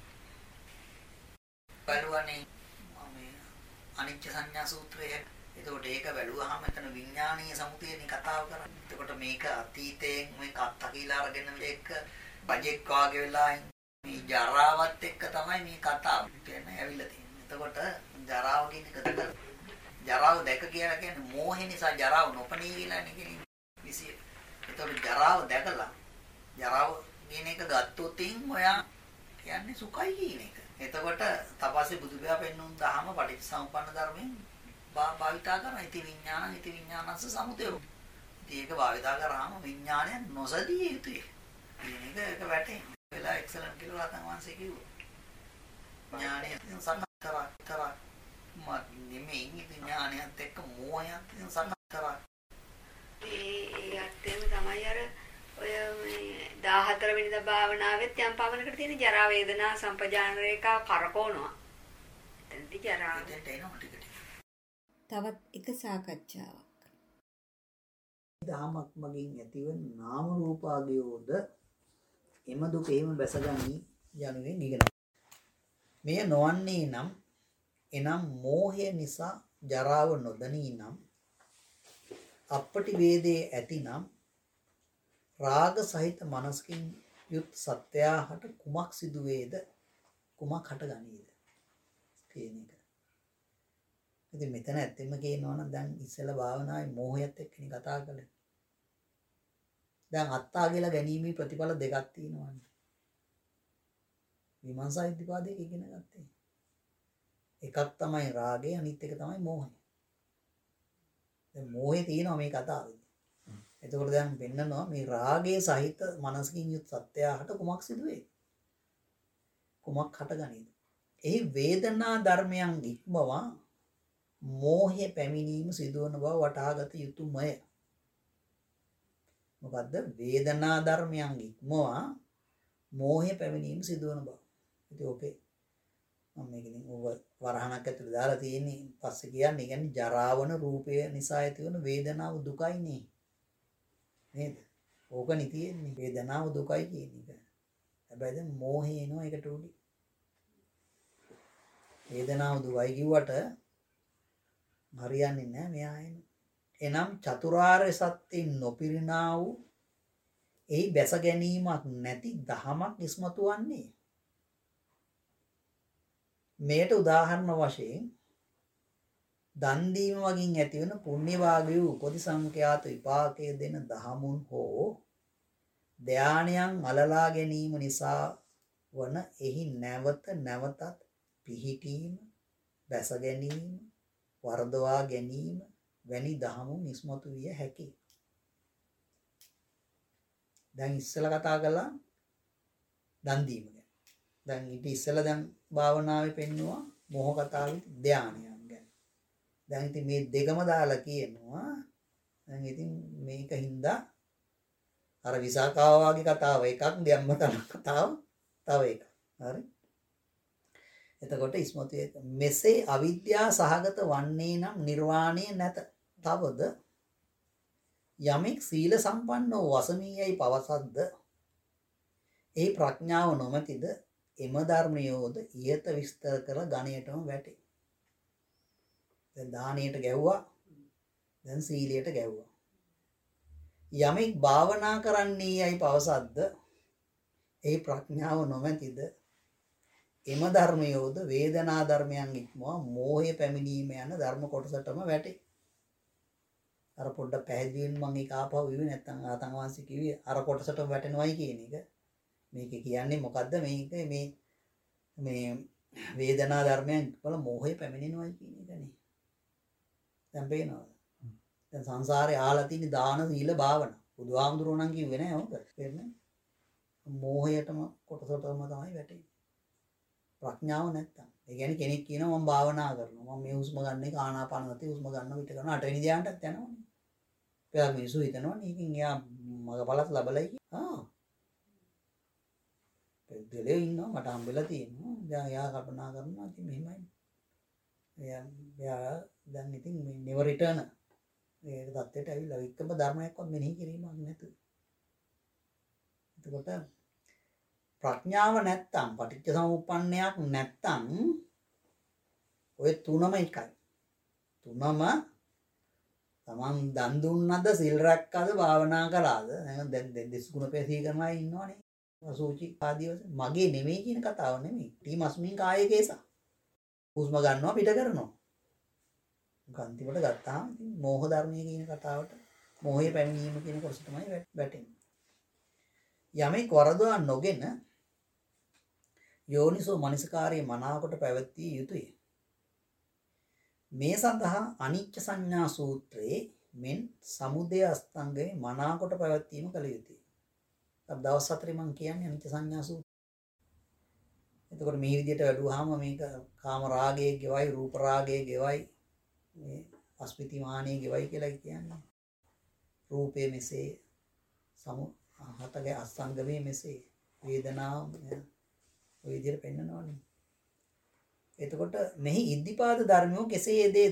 බලවන්නේ මේ අනිච්ච සංඥා සූත්‍රයේ එතකොට ඒක බැලුවාම එතන විඥානීය සමුදයනේ කතාව කරන්නේ. එතකොට මේක අතීතයෙන් මේක අත්හකිලා අරගෙන මේක බජෙක් වාගේ වෙලා මේ ජරාවත් එක්ක තමයි මේ කතාව කියන්නේ ඇවිල්ලා තියෙන්නේ. එතකොට ජරාව කියන එක ජරාව දැක කියලා කියන්නේ මෝහය නිසා ජරාව නොපනී කියලානේ කියන්නේ. විසිය. එතකොට ජරාව දැකලා ජරාව කියන එක ගත්තොත් ඔයා කියන්නේ සුඛයි කියන එක. එතකොට තපස්සේ බුදුබයා පෙන්වුම් දහම පටිච්චසමුප්පන්න ධර්මයෙන් භාවිතා කරන ඉති විඥාන ඉති විඥානස්ස සමුදය. ඉතින් ඒක භාවිතා කරාම විඥානය නොසදී යුතුයි. කියන එක ඒක වැටෙන්නේ. වෙලා එක්සලන්ට් කියලා රහතන් වහන්සේ කිව්වා. ඥානය සංකතරා කරා මත් නෙමෙයි විඥානයත් එක්ක මෝහයත් සංකතරා. ඒ අත්‍යම තමයි අර ඔය මේ දාහතර වෙනිදා භාවනාවෙත් යම් පවනකට තියෙන ජරා වේදනා සම්පජාන රේඛා කරකවනවා. එතනදී ජරා දෙට එනවා ටික ටික. තවත් එක සාකච්ඡාවක්. දහමක් මගින් ඇතිවන නාම රූපාදයෝද එම දුක එහෙම බැසගනි යනුවෙන් ඉගෙන. මෙය නොවන්නේ නම් එනම් මෝහය නිසා ජරාව නොදනී නම් අපටි වේදේ ඇතිනම් රාග සහිත මනසකින් යුත් සත්‍යයට කුමක් සිදු වේද කුමක් හටගනීද කියන එක. ඉතින් මෙතන ඇත්තෙම කියනවා නම් දැන් ඉස්සෙල්ලා භාවනාවේ මෝහයත් එක්කනේ කතා කළේ. දැන් අත්තා කියලා ගැනීමේ ප්‍රතිඵල දෙකක් තියෙනවානේ. විමර්ශා ඉද්ධිපාදයේ ඉගෙන ගත්තේ. එකක් තමයි රාගය අනිත් එක තමයි මෝහය. දැන් මෝහය තියෙනවා මේ කතාවේදී. එතකොට දැන් වෙන්නනවා මේ රාගයේ සහිත මනසකින් යුත් සත්‍යයට කුමක් සිදුවේ? කුමක් හටගනීද? එහි වේදනා ධර්මයන් ඉක්මවා මෝහය පැමිණීම සිදුවන බව වටහාගත යුතුමය. මොකද්ද? වේදනා ධර්මයන් ඉක්මවා මෝහය පැමිණීම සිදුවන බව. ඉතින් ඕකේ මම මේකෙන් ඔබ වරහණක් ඇතුළේ දාලා තියෙන්නේ පස්සේ කියන්නේ කියන්නේ ජරාවන රූපය නිසා ඇතිවන වේදනාව දුකයිනේ. නේද? ඕකනේ තියෙන්නේ වේදනාව දුකයි කියන එක. හැබැයි දැන් මෝහය එනවා ඒකට උඩි. වේදනාව දුකයි කිව්වට හරියන්නේ නැහැ මෙයා එන. එනම් චතුරාර්ය සත්‍යයෙන් නොපිරිනා වූ එහි බැස ගැනීමක් නැති දහමක් ඉස්මතු වන්නේ. මේට උදාහරණ වශයෙන් දන් දීම වගින් ඇතිවන පුණ්‍ය වාග්ය වූ උපතිසංඛ්‍යාත විපාකයේ දෙන දහමුන් හෝ ධානයන් අලලා ගැනීම නිසා වන එහි නැවත නැවතත් පිහිටීම බැස ගැනීම වර්ධවා ගැනීම වැනි දහමුන් ඉස්මතු විය හැකියි. දැන් ඉස්සෙල්ලා කතා කළා දන් දීම ගැන. දැන් ඊට ඉස්සෙල්ලා දැන් භාවනාවේ පෙන්නවා මොහ කතාවේ ධානයන් ගැන. දැන් ඉතින් මේ දෙකම දාලා කියනවා. දැන් ඉතින් මේක හින්දා අර විසාකාව වගේ කතාව එකක්, ධම්මතන කතාව තව එකක්. හරි. එතකොට ඉස්මතු මෙසේ අවිද්‍යා සහගත වන්නේ නම් නිර්වාණය නැත. තවද යමෙක් සීල සම්පන්න වූ වසමීයයි පවසද්ද ඒ ප්‍රඥාව නොමැතිද එම ධර්මයෝද ඉහත විස්තර කර ගණයටම වැටේ. දැන් දානයට ගැව්වා, දැන් සීලයට ගැව්වා. යමෙක් භාවනා කරන්නේ යයි පවසද්ද ඒ ප්‍රඥාව නොමැතිද එම ධර්මයෝද වේදනා ධර්මයන් ඉක්මවා මෝහය පැමිණීම යන ධර්ම කොටසටම වැටේ. අර පොඩ්ඩක් පැහැදිලි වෙන්න මම ඒක ආපහු ඉවි නැත්තම් ආතන් වහන්සේ කිව්වේ අර කොටසටම වැටෙනවයි කියන එක. මේක කියන්නේ මොකද්ද? මේක මේ මේ වේදනා ධර්මයන් වල මෝහය පැමිණෙනවයි කියන එකනේ. දැන් පේනවද? දැන් සංසාරේ ආලා තියෙන දාන සීල භාවනා. බුදුහාමුදුරුවෝ නම් කිව්වේ නෑ හොඳ. තේරෙන්නේ? මෝහයටම කොටසටම තමයි වැටෙන්නේ. ප්‍රඥාව නැත්තම්. ඒ කියන්නේ කෙනෙක් කියනවා මම භාවනා කරනවා. මම මේ හුස්ම ගන්න එක ආනාපාන සතිය හුස්ම ගන්න විතර කරනවා. අටවෙනි ධ්‍යානටත් යනවනේ. එයා මිනිස්සු හිතනවා නේකින් එයා මගපලත් ලැබලයි කියලා. ආ. දෙලේ ඉන්නවා මට හම්බෙලා තියෙනවා. දැන් එයා කල්පනා කරනවා ඉතින් මෙහෙමයි. එයා එයා දැන් ඉතින් මේ never return ඒක தත්ත්වයට ඇවිල්ලා වික්කම ධර්මයක්වත් මෙනෙහි කිරීමක් නැතුව. එතකොට ප්‍රඥාව නැත්තම් පටිච්ච සමුප්පන්නයක් නැත්තම් ඔය තුනම එකයි. තුනම තමන් දන් දුන්නද සිල් රැක්කද භාවනා කළාද දැන් දැන් දෙස් ගුණ පැසී කරනවා ඉන්නවනේ. සූචි ආදී වශයෙන් මගේ නෙමෙයි කියන කතාව නෙමෙයි. ටීමස්මින් කායේ කේසා. හුස්ම ගන්නවා පිට කරනවා. ගන්තිවට ගත්තාම ඉතින් මෝහ ධර්මයේ කියන කතාවට මෝහය පැමිණීම කියන කොටස තමයි වැටෙන්නේ. යමෙක් වරදවා නොගෙන යෝනිසෝ මනසිකාරයේ මනාවකට පැවැත්විය යුතුය. මේ සඳහා අනිච්ච සංඥා සූත්‍රයේ මෙන් සමුදය අස්තංගයේ මනාවකට පැවැත්වීම කළ යුතුය. අද දවස් හතරේ මම කියන්නේ අනිච්ච සංඥා සූත්‍රය. එතකොට මේ විදිහට වැඩුවාම මේක කාම රාගයේ ගෙවයි, රූප රාගයේ ගෙවයි, මේ අස්මිති මානියේ ගෙවයි කියලා කියන්නේ. රූපේ මෙසේ සමු හතගේ අස්තංගමේ මෙසේ වේදනාව ඔය විදිහට පෙන්නනවනේ. එතකොට මෙහි ඉද්ධිපාද ධර්මෝ කෙසේ යෙදේද?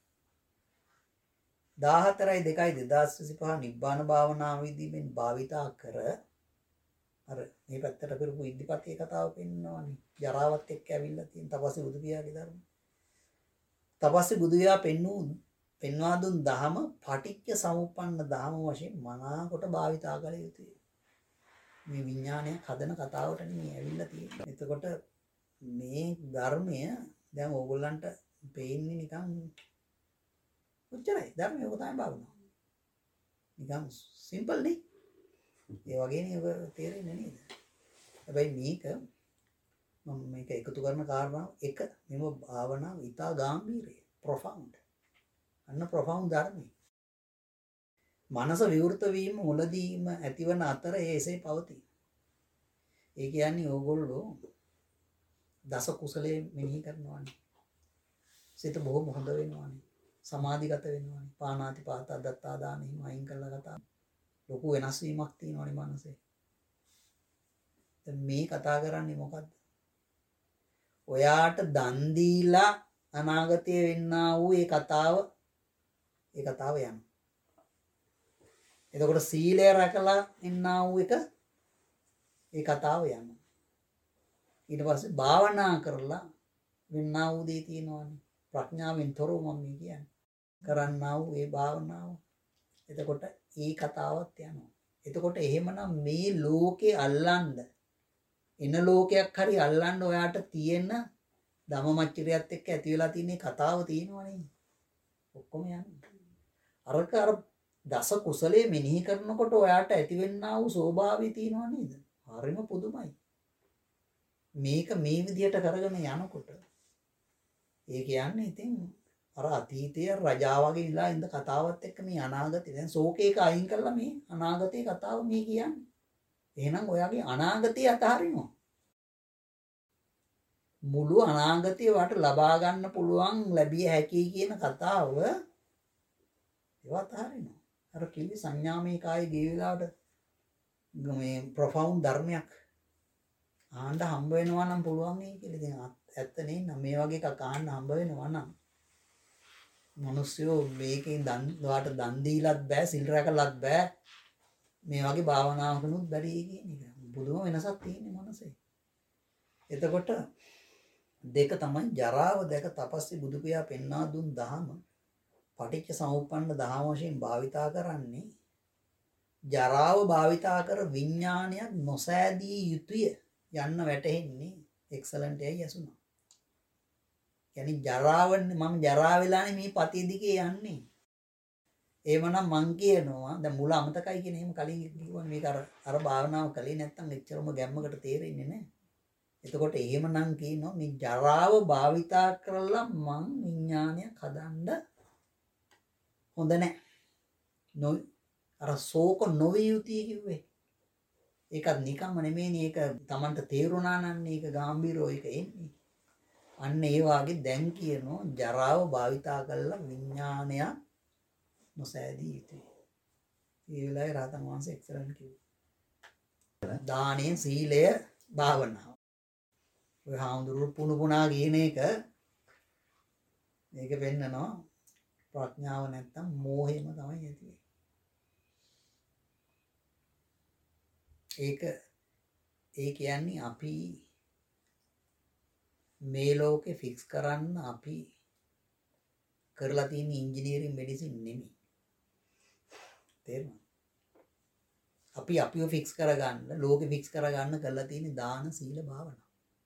දාහතරයි දෙකයි දෙදාස් විසිපහ නිබ්බාන භාවනාවේදී මෙන් භාවිතා කර අර මේ පැත්තට කරපු ඉද්ධිපතේ කතාව පෙන්නනවනේ. ජරාවත් එක්ක ඇවිල්ලා තියෙන තපස්සේ බුදු පියාගේ ධර්ම. තපස්සේ බුදු පියා පෙන්නු පෙන්වා දුන් දහම පටිච්ච සමුප්පන්න දහම වශයෙන් මනාකොට භාවිතා කළ යුතුය. මේ විඥානය හදන කතාවට නෙමෙයි ඇවිල්ලා තියෙන්නේ. එතකොට මේ ධර්මය දැන් ඕගොල්ලන්ට පේන්නේ නිකන් උච්චරයි. ධර්මය ඔක තමයි භාවනාව. නිකන් සිම්පල් නේ. ඒ වගේ නේ ඔක තේරෙන්නේ නේද? හැබැයි මේක මම මේක එකතු කරන කාරණාව එක මෙම භාවනාව ඉතා ගැඹීරයි. profound. අන්න profound ධර්මයි. මනස විවෘත වීම මුලදීම ඇතිවන අතර ඒසේ පවතී. ඒ කියන්නේ ඕගොල්ලෝ දස කුසලයේ මෙනෙහි කරනවානේ. සිත බොහොම හොඳ වෙනවානේ. සමාධිගත වෙනවානේ. පානාති පාතා දත්තා දාන හිම අයින් කළා කතා. ලොකු වෙනස් වීමක් තියෙනවානේ මනසේ. දැන් මේ කතා කරන්නේ මොකද්ද? ඔයාට දන් දීලා අනාගතයේ වෙන්නා වූ ඒ කතාව ඒ කතාව යනවා. එතකොට සීලය රැකලා ඉන්නා වූ එක ඒ කතාව යනවා. ඊට පස්සේ භාවනා කරලා වෙන්නා වූ දේ තියෙනවානේ. ප්‍රඥාවෙන් තොරව මම මේ කියන්නේ. කරන්නා වූ ඒ භාවනාව. එතකොට ඒ කතාවත් යනවා. එතකොට එහෙමනම් මේ ලෝකේ අල්ලන්න එන ලෝකයක් හරි අල්ලන්න ඔයාට තියෙන ධම්මමච්චරියත් එක්ක ඇති වෙලා තියෙන කතාව තියෙනවනේ. ඔක්කොම යනවා. අරක අර දස කුසලයේ මෙනෙහි කරනකොට ඔයාට ඇතිවෙන්නා වූ ස්වභාවය තියෙනවා නේද? හරිම පුදුමයි. මේක මේ විදිහට කරගෙන යනකොට ඒ කියන්නේ ඉතින් අර අතීතයේ රජා වගේ ඉලා ඉඳ කතාවත් එක්ක මේ අනාගතේ දැන් ශෝකේක අයින් කරලා මේ අනාගතේ කතාව මේ කියන්නේ. එහෙනම් ඔයාගේ අනාගතය අතහරිනවා. මුළු අනාගතය වට ලබා ගන්න පුළුවන් ලැබිය හැකි කියන කතාව ඒවත් හරිනවා. අර කිව්වේ සංඥාමය කායේ ගේ වෙලාවට මේ ප්‍රොෆවුන්ඩ් ධර්මයක් ආන්න හම්බ වෙනවා නම් පුළුවන් ඒ කියලා. ඉතින් ඇත්ත නේ මේ වගේ එකක් ආන්න හම්බ වෙනවා නම් මිනිස්සුયો මේකෙන් දන් වාට දන් දීලත් බෑ සිල් රැකලත් බෑ මේ වගේ භාවනාවකනුත් බැරි කියන එක. බුදුම වෙනසක් තියෙන්නේ මනසේ. එතකොට දෙක තමයි ජරාව දැක තපස්සේ බුදු පියා පෙන්වා දුන් දහම පටිච්ච සමුප්පන්න දහම වශයෙන් භාවිතා කරන්නේ ජරාව භාවිතා කර විඥානයක් නොසෑදී යුතුය යන්න වැටහෙන්නේ එක්සලන්ට් එකයි යසුනා. يعني ජරාවන්නේ මම ජරා වෙලානේ මේ පතිය දිගේ යන්නේ. එහෙමනම් මං කියනවා දැන් මුල අමතකයි කියන එහෙම කලින් කිව්වනේ මේක අර අර භාවනාව කලේ නැත්තම් එච්චරම ගැම්මකට තේරෙන්නේ නැහැ. එතකොට එහෙමනම් කියනවා මේ ජරාව භාවිතා කරලා මං විඥානයක් හදන්න හොඳ නැහැ. නො අර ශෝක නොවිය යුතුය කිව්වේ. ඒකත් නිකම්ම නෙමෙයිනේ ඒක Tamanට තේරුණා නම් ඒක ගැඹීරෝ ඒක එන්නේ. අන්න ඒ වාගේ දැන් කියනවා ජරාව භාවිතා කරලා විඥානය නොසෑදී යුතුය. ඒ වෙලාවේ රහතන් වහන්සේ එක්සලන්ට් කිව්වා. දානය සීලය භාවනාව. ඔය හාමුදුරුවෝ පුණු පුණා කියන එක මේක වෙන්නනවා ප්‍රඥාව නැත්තම් මෝහෙම තමයි ඇති වෙන්නේ. ඒක ඒ කියන්නේ අපි මේ ලෝකේ ෆික්ස් කරන්න අපි කරලා තියෙන ඉංජිනේරින් මෙඩිසින් නෙමෙයි. තේරුණා? අපි අපිව ෆික්ස් කරගන්න ලෝකෙ ෆික්ස් කරගන්න කරලා තියෙන දාන සීල භාවනා.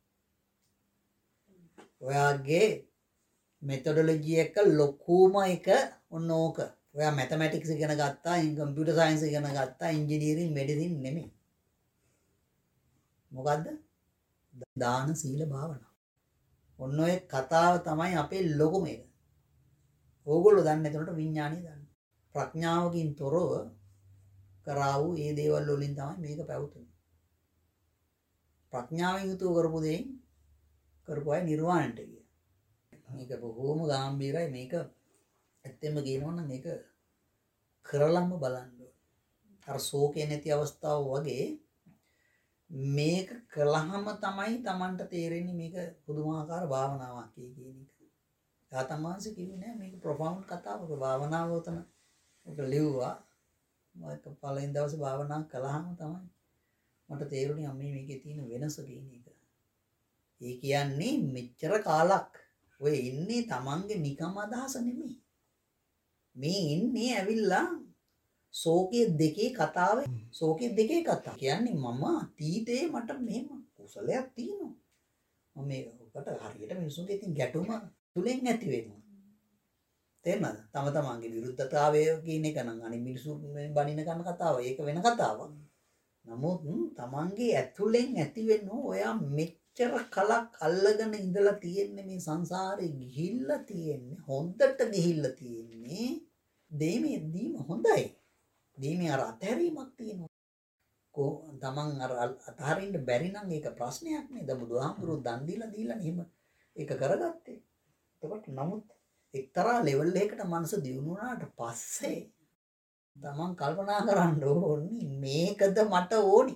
ඔයාගේ මෙතොඩොලොජි එක ලොකුම එක ඔන්න ඕක. ඔයා මැතමැටික්ස් ඉගෙන ගත්තා, කම්පියුටර් සයන්ස් ඉගෙන ගත්තා, ඉංජිනේරින් මෙඩිසින් නෙමෙයි. මොකද්ද? දාන සීල භාවනා. ඔන්න ඔය කතාව තමයි අපේ ලොකුම එක. ඕගොල්ලෝ දන්නේ එතනට විඥානය දන්නේ. ප්‍රඥාවකින් තොරව කරා වූ ඒ දේවල් වලින් තමයි මේක පැවතුනේ. ප්‍රඥාවෙන් යුතුව කරපු දෙයින් කරපු අය නිර්වාණයට ගියා. මේක බොහොම ගැඹීරයි. මේක ඇත්තෙම කියනවා නම් මේක කරලම බලන්න ඕනේ. අර ශෝකේ නැති අවස්ථාව වගේ මේක කළාම තමයි Tamanට තේරෙන්නේ මේක පුදුමාකාර භාවනාවක් කියන එක. රහතන් වහන්සේ කිව්වේ නෑ මේක ප්‍රොෆවුන්ඩ් කතාවක භාවනාව උතන ඔක ලිව්වා. මම පළවෙනි දවසේ භාවනා කළාම තමයි මට තේරුණේ අම්මේ මේකේ තියෙන වෙනස කියන එක. ඒ කියන්නේ මෙච්චර කාලක් ඔය ඉන්නේ Tamanගේ නිකම් අදහස නෙමෙයි. මේ ඉන්නේ ඇවිල්ලා ශෝකයේ දෙකේ කතාව ශෝකයේ දෙකේ කතාව. කියන්නේ මම තීතේ මට මෙහෙම කුසලයක් තියෙනවා. මම මේකට හරියට මිනිසුන්ගේ ඉතින් ගැටුම තුලින් නැති වෙනවා. තේරුණාද? තම තමන්ගේ විරුද්ධතාවය කියන එක නම් අනිත් මිනිසු බනින කරන කතාව. ඒක වෙන කතාවක්. නමුත් තමන්ගේ ඇතුලෙන් ඇති වෙන ඔයා මෙච්චර කලක් අල්ලගෙන ඉඳලා තියෙන්නේ මේ සංසාරේ ගිහිල්ලා තියෙන්නේ හොඳට ගිහිල්ලා තියෙන්නේ දෙීමේ දීම හොඳයි. දීමේ අර අතහැරීමක් තියෙනවා. කො තමන් අර අතහරින්න බැරි නම් ඒක ප්‍රශ්නයක් නේද? බුදුහාමුදුරුවෝ දන් දීලා දීලා එහෙම ඒක කරගත්තේ. එතකොට නමුත් එක්තරා ලෙවල් එකකට මනස දියුණු වුණාට පස්සේ තමන් කල්පනා කරන්න ඕනි මේකද මට ඕනි.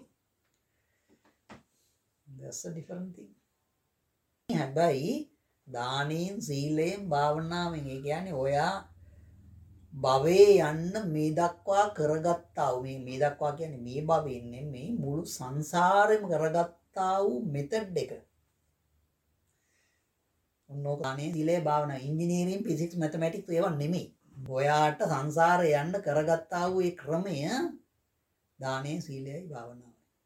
That's a different thing. හැබැයි දානෙන් සීලයෙන් භාවනාවෙන් ඒ කියන්නේ ඔයා භවයේ යන්න මේ දක්වා කරගත්තා වූ මේ මේ දක්වා කියන්නේ මේ භවයෙන් නෙමෙයි මුළු සංසාරෙම කරගත්තා වූ මෙතඩ් එක. ඔන්නෝකානේ සීලේ භාවනා ඉංජිනේරින් ෆිසික්ස් මැතමැටික්ස් ඒවා නෙමෙයි. ඔයාට සංසාරේ යන්න කරගත්තා වූ ඒ ක්‍රමය දානේ සීලයයි භාවනාවයි.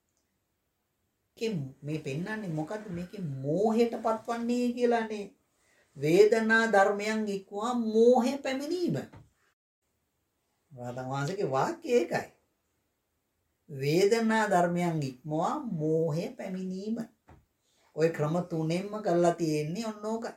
මේ පෙන්වන්නේ මොකද්ද? මේකේ මෝහයට පත්වන්නේ කියලානේ. වේදනා ධර්මයන් ඉක්වා මෝහය පැමිණීම. රහතන් වහන්සේගේ වාක්‍යය ඒකයි. වේදනා ධර්මයන් ඉක්මවා මෝහය පැමිණීම. ওই ක්‍රම තුනෙන්ම කරලා තියෙන්නේ ඔන්න ඕකයි.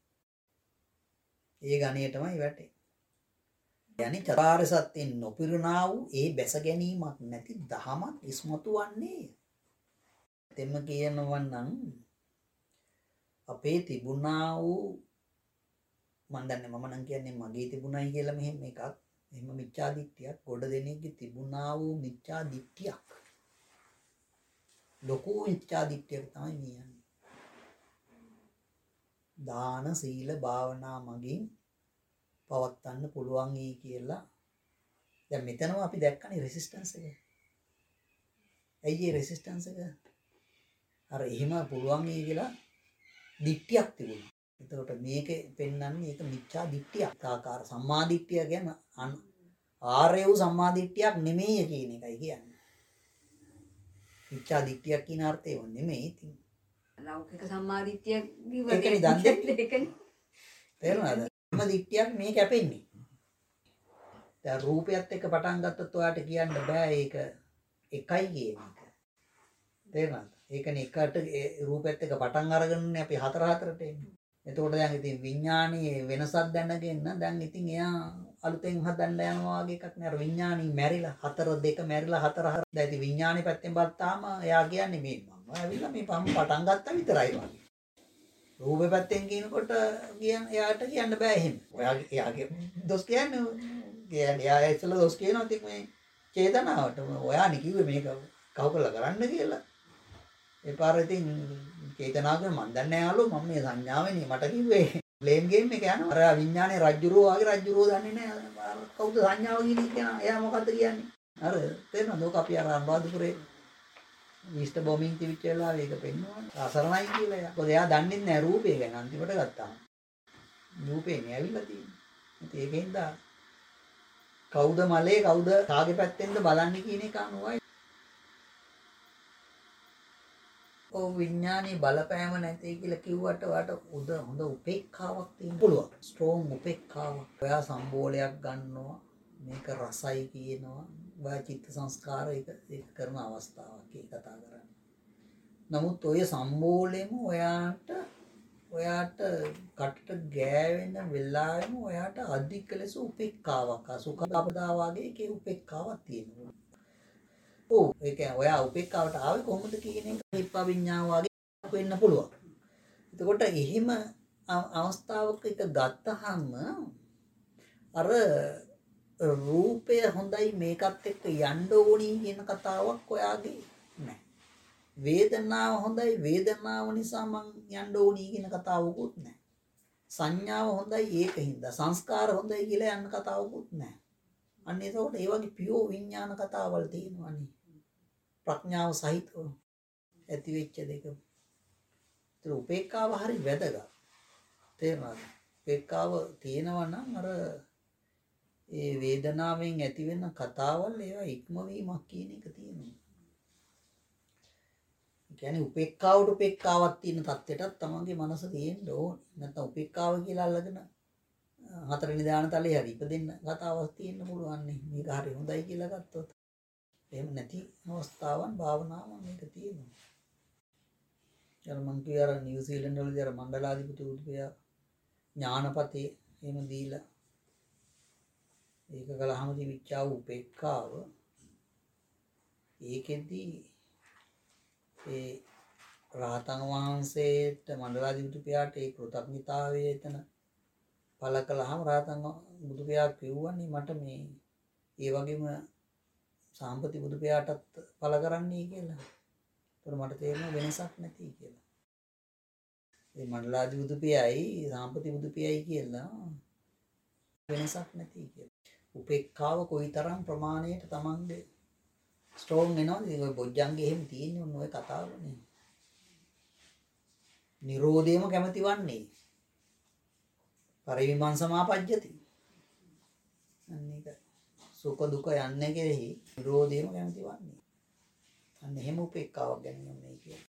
ඒ ගණේටමයි වැටෙන්නේ. යන්නේ චතුරාර්ය සත්‍යෙන් නොපිරුණා වූ ඒ බැස ගැනීමක් නැති දහමක් ඉස්මතු වන්නේ. එතෙම කියනවා නම් අපේ තිබුණා වූ මම දන්නේ මම නම් කියන්නේ මගේ තිබුණයි කියලා මෙහෙම එකක්. එහෙම මිච්ඡා දිට්ඨියක් ගොඩ දෙනෙක්ගේ තිබුණා වූ මිච්ඡා දිට්ඨියක්. ලොකු මිච්ඡා දිට්ඨියක් තමයි කියන්නේ. දාන සීල භාවනා මගින් පවත්වන්න පුළුවන් යි කියලා. දැන් මෙතනම අපි දැක්කනේ රෙසිස්ටන්ස් එක. ඇයි ඒ රෙසිස්ටන්ස් එක? අර එහෙම පුළුවන් යි කියලා දිට්ඨියක් තිබුණා. එතකොට මේකේ පෙන්වන්නේ ඒක මිච්ඡා දිට්ඨියක්. ආකාර සම්මා දිට්ඨිය කියන්නේ ආර්ය වූ සම්මා දිට්ඨියක් නෙමෙයි කියන එකයි කියන්නේ. මිච්ඡා දිට්ඨියක් කියන අර්ථය වො නෙමෙයි. ඉතින් ලෞකික සම්මාදිට්ඨිය ඒකනේ දන් දෙන්නේ. ඒකනේ. තේරුණාද? සම්මා දිට්ඨියක් මේ කැපෙන්නේ. දැන් රූපයත් එක්ක පටන් ගත්තොත් ඔයාට කියන්න බෑ ඒක එකයි කියන එක. තේරුණාද? ඒකනේ එකට රූපයත් එක්ක පටන් අරගෙනනේ අපි හතර හතරට එන්නේ. එතකොට දැන් ඉතින් විඥානීය වෙනසක් දැනගෙන දැන් ඉතින් එයා අලුතෙන් හදන්න යනවා වගේ එකක් නේ. අර විඥානී මැරිලා හතර දෙක මැරිලා හතර හතර. දැන් ඉතින් විඥානී පැත්තෙන් බලතාම එයා කියන්නේ මේ මම ඇවිල්ලා මේ පම් පටන් ගත්තා විතරයි වගේ. රූපේ පැත්තෙන් කියනකොට කියන් එයාට කියන්න බෑ එහෙම. ඔයාගේ එයාගේ දොස් කියන්නේ කියන්නේ එයා ඉස්සෙල්ලා දොස් කියනවා ඉතින් මේ චේතනාවට. ඔයානේ කිව්වේ මේක කව කරලා කරන්න කියලා. ඒ පාර ඉතින් චේතනාවක මන් දන්නේ නැහැ යාළුවෝ මම මේ සංඥාවෙනේ මට කිව්වේ ප්ලේන් ගේම් එක යනවා. අර විඥානේ රජ්ජුරෝ වගේ රජ්ජුරෝ දන්නේ නැහැ. කවුද සංඥාව කියන්නේ කියන එයා මොකද්ද කියන්නේ? අර තේරෙනවද? ඔක අපි අර අනුරාධපුරේ මිස්ටර් බොමින් තිබිච්ච වෙලාවේ ඒක පෙන්වනවා. අසරණයි කියලා එයා. මොකද එයා දන්නේ නැහැ රූපය ගැන අන්තිමට ගත්තාම. රූපේනේ ඇවිල්ලා තියෙන්නේ. ඉතින් ඒකෙන්ද කවුද මලේ කවුද කාගේ පැත්තෙන්ද බලන්නේ කියන එක අනුවයි. ඔව් විඥානේ බලපෑම නැtei කියලා කිව්වට වාට උද හොඳ උපේක්ඛාවක් තියෙන්න පුළුවන්. ස්ට්‍රෝං උපේක්ඛාවක්. ඔයා සම්බෝලයක් ගන්නවා මේක රසයි කියනවා. ඔයා චිත්ත සංස්කාර එක ඒක කරන අවස්ථාවක් ඒ කතා කරන්නේ. නමුත් ඔය සම්බෝලෙම ඔයාට ඔයාට කටට ගෑවෙන වෙලාවෙම ඔයාට අධික ලෙස උපේක්ඛාවක් අසුඛපදා වගේ ඒකේ උපේක්ඛාවක් තියෙනවා. ඔව් ඒ කියන්නේ ඔයා උපේක්ඛාවට ආවේ කොහොමද කියන එක හිප්පා විඤ්ඤාණ වගේ වෙන්න පුළුවන්. එතකොට එහෙම අවස්ථාවක එක ගත්තහම අර රූපය හොඳයි මේකත් එක්ක යන්න ඕනි කියන කතාවක් ඔයාගේ නැහැ. වේදනාව හොඳයි වේදනාව නිසා මං යන්න ඕනි කියන කතාවකුත් නැහැ. සංඥාව හොඳයි ඒකින්ද සංස්කාර හොඳයි කියලා යන්න කතාවකුත් නැහැ. අන්න ඒකට ඒ වගේ පියෝ විඥාන කතාවල් තියෙනවානේ. ප්‍රඥාව සහිතව ඇති වෙච්ච දෙක. ඒතර උපේක්ඛාව හරි වැදගත්. තේරුණාද? උපේක්ඛාව තියෙනවා නම් අර ඒ වේදනාවෙන් ඇති වෙන කතාවල් ඒවා ඉක්මවීමක් කියන එක තියෙනවා. ඒ කියන්නේ උපේක්ඛාවට උපේක්ඛාවක් තියෙන තත්ත්වයටත් තමන්ගේ මනස තියෙන්න ඕනේ. නැත්නම් උපේක්ඛාව කියලා අල්ලගෙන හතරවෙනි ධානය තලයේ හරි ඉපදෙන්න කතාවක් තියෙන්න පුළුවන් නේ. මේක හරි හොඳයි කියලා ගත්තොත්. එහෙම නැති අවස්ථාවන් භාවනාවන් මේක තියෙනවා. අර මං කිය අර නිව්සීලන්ත වලදී අර මණ්ඩලාධිපති උතුපයා ඥානපතේ එහෙම දීලා ඒක කලහම තිබිච්චා උපේක්ඛාව ඒකෙන්දී ඒ රාතන් වහන්සේට මණ්ඩලාධිපතියාට ඒ කෘතඥතාවය එතන පළ කළාම රාතන් බුදු පියා කිව්වනේ මට මේ ඒ වගේම සාම්පති බුදු පියාටත් පළ කරන්නයි කියලා. ඒතර මට තේරෙනවා වෙනසක් නැති කියලා. ඒ මණ්ඩලාධි බුදු පියයි සාම්පති බුදු පියයි කියලා වෙනසක් නැති කියලා. උපේක්ඛාව කොයිතරම් ප්‍රමාණයට තමන්ගේ ස්ට්‍රෝං වෙනවද? ඉතින් ඔය බොජ්ජංගේ එහෙම තියෙන්නේ ඔන්න ඔය කතාවනේ. නිරෝධයම කැමති වන්නේ. පරිවිමංසමාපජ්ජති. අන්න ඒක සුඛ දුක යන්නේ කෙරෙහි නිරෝධයම කැමති වන්නේ. අන්න එහෙම උපේක්ඛාවක් ගැන මේ කියන්නේ.